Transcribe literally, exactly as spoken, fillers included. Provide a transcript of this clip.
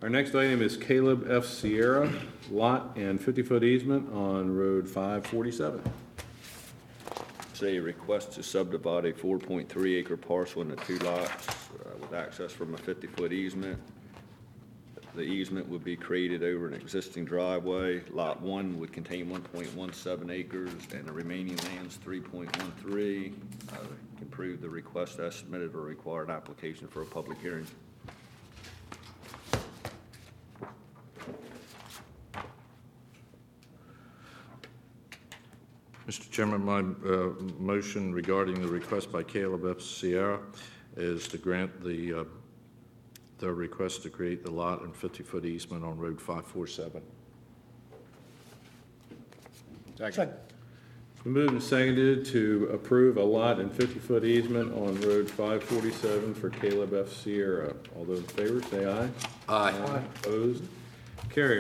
Our next item is Caleb F. Sierra, lot and fifty-foot easement on Road five forty-seven. It's a request to subdivide a four point three acre parcel into two lots uh, with access from a fifty-foot easement. The easement would be created over an existing driveway. Lot one would contain one point one seven acres, and the remaining land's three point one three. Uh, Can prove the request as submitted or required application for a public hearing. Mister Chairman, my uh, motion regarding the request by Caleb F. Sierra is to grant the, uh, the request to create the lot and fifty-foot easement on Road five forty-seven. Second. It's been moved and seconded to approve a lot and fifty-foot easement on Road five forty-seven for Caleb F. Sierra. All those in favor, say aye. Aye. Opposed? Carried.